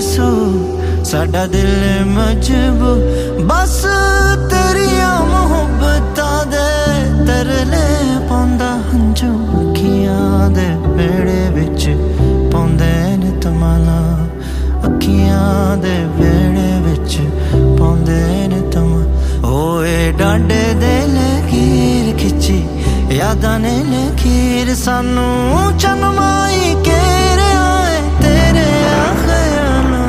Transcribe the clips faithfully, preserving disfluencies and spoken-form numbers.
दसो साडा दिल मजबूर बस तेरिया मुहब्बतां दे तरले पांदा हंजू अखियां दे वेड़े विच पाउंदे ने तमाला अखियां दे वेड़े विच पाउंदे ने तमा ओए डांडे दे लकीर खिची यादां ने लकीर सानू चनमाई केरे आए तेरे ख्यालां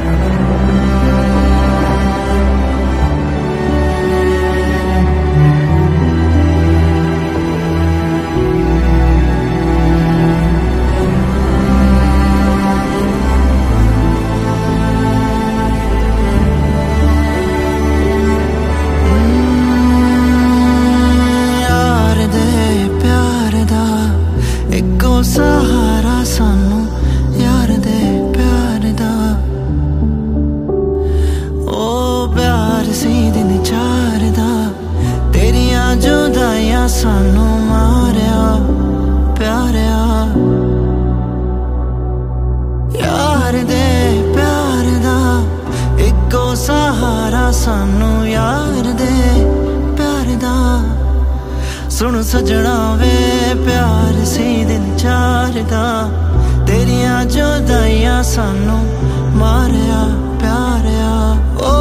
सहारा सानू यार दे प्यार दा ओ प्यार सी दिन चार दा तेरिया जुदाइयां सानू मारिया प्यारिया यार दे प्यार दा इको सहारा सानू यार दे प्यार दा सुन सजना वे प्यार सी दिन चार दा तेरिया जुदाइयां सानू मारिया प्यारिया ओ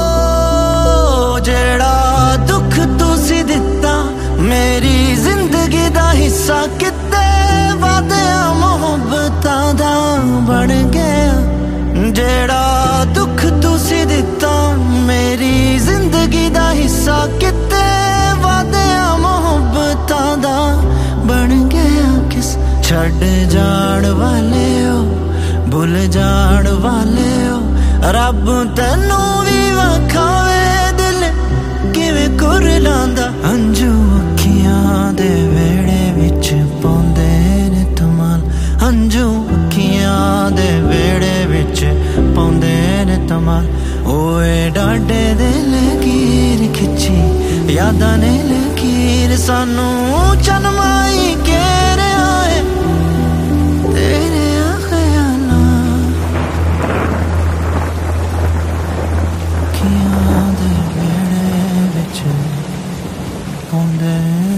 जेड़ा दुख तुसी दिता मेरी जिंदगी दा हिस्सा किते वादिया मुहब्बतां दा बन गया जेड़ा दुख तुसी दिता मेरी जिंदगी दा हिस्सा किते वादिया मुहब्बतां दा बन गया किस छड़ जान वाले हो भुल जान वाले हो रब तैनू भी वखावे दिल किवें कुरलांदा हंजू अखियां दे वेड़े विच पाउंदे ने तमाल हंजू अखियां दे वेड़े विच पाउंदे ने तमाल ओए डांडे दे लकीर खिची यादां ने लकीर सानू चनमाई केरे आए तेरे ख्यालां अखियां दे वेड़े विच पाउंदे